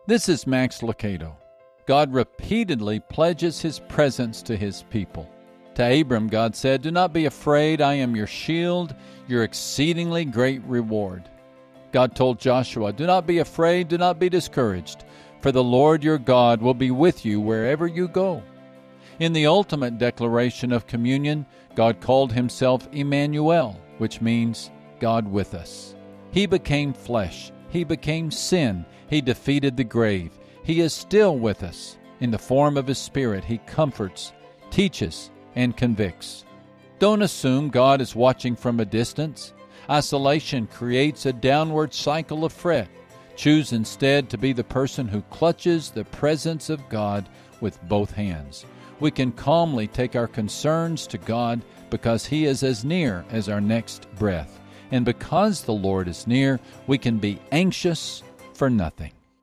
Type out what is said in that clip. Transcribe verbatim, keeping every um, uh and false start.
This is Max Lucado. God repeatedly pledges His presence to His people. To Abram, God said, "Do not be afraid, I am your shield, your exceedingly great reward." God told Joshua, "Do not be afraid, do not be discouraged, for the Lord your God will be with you wherever you go." In the ultimate declaration of communion, God called Himself Emmanuel, which means God with us. He became flesh. He became sin. He defeated the grave. He is still with us. In the form of His Spirit, He comforts, teaches, and convicts. Don't assume God is watching from a distance. Isolation creates a downward cycle of fret. Choose instead to be the person who clutches the presence of God with both hands. We can calmly take our concerns to God because He is as near as our next breath. And because the Lord is near, we can be anxious for nothing.